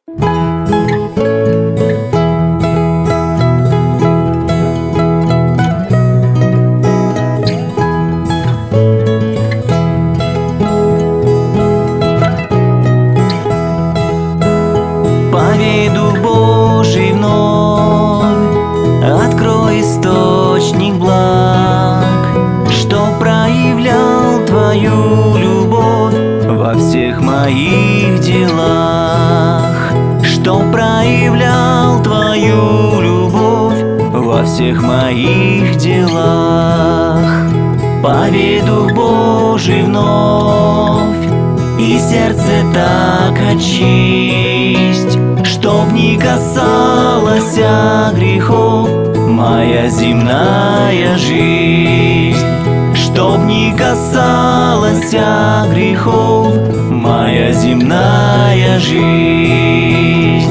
Повей Дух Божий вновь, открой источник благ, что проявлял Твою любовь во всех моих делах, что проявлял Твою любовь во всех моих делах. Повей Дух Божий вновь, и сердце так очисть, чтоб не касалась грехов моя земная жизнь, чтоб не касалась грехов моя земная жизнь.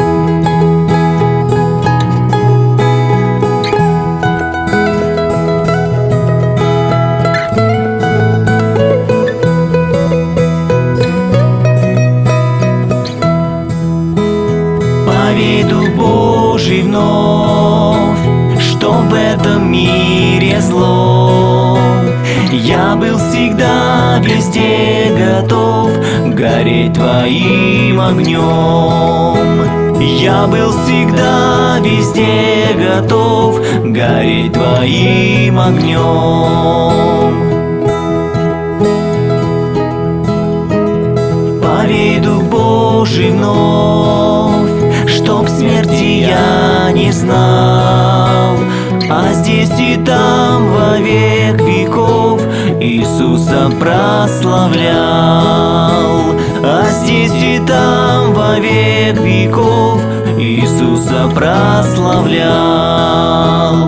Повей Дух Божий вновь, что в этом мире зло. Я был всегда везде готов гореть Твоим огнем. Я был всегда везде готов гореть Твоим огнем. Повей Дух Божий вновь, чтоб смерти я не знал, а здесь и там во век веков Иисуса прославлял, а здесь и там во век веков Иисуса прославлял.